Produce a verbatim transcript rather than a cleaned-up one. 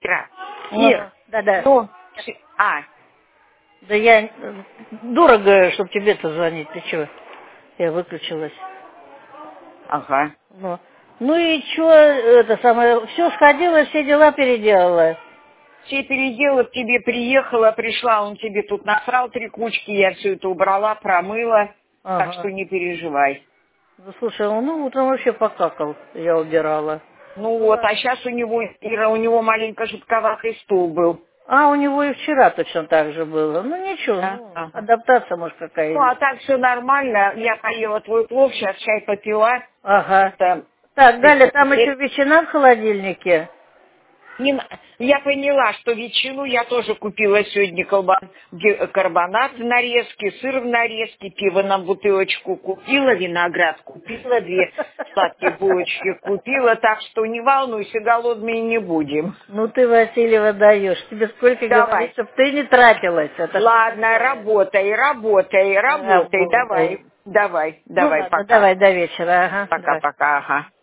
Ира. Ну, Ир. да-да. Ну, а. Да я... Дорого, чтобы тебе-то звонить. Ты чего? Я выключилась. Ага. Ну, ну и что, это самое, все сходила, все дела переделала. Все переделала, к тебе приехала, пришла, он тебе тут насрал три кучки, я все это убрала, промыла, Ага. так что не переживай. Ну, слушай, он ну, утром вообще покакал, я убирала. Ну вот, а сейчас у него, Ира, у него маленько жутковатый стул был. А, у него и вчера точно так же было. Ну, ничего, Да? ну, Ага. адаптация, может, какая-то. Ну, а так все нормально, я поела твой плов, сейчас чай попила. Ага. Это, Так, это, Галя, там еще ветчина в холодильнике. не на- я поняла, что ветчину я тоже купила сегодня, колбан, ге- карбонат в нарезке, сыр в нарезке, пиво на бутылочку купила, виноград купила, две сладкие булочки купила, так что не волнуйся, голодные не будем. Ну ты, Васильева, даешь. Тебе сколько говорить, Давай. чтобы ты не тратилась. Это Ладно, работай, работай, работай, работай. давай, давай, Ну давай, ладно, пока. давай до вечера. Ага, давай. Пока-пока, ага.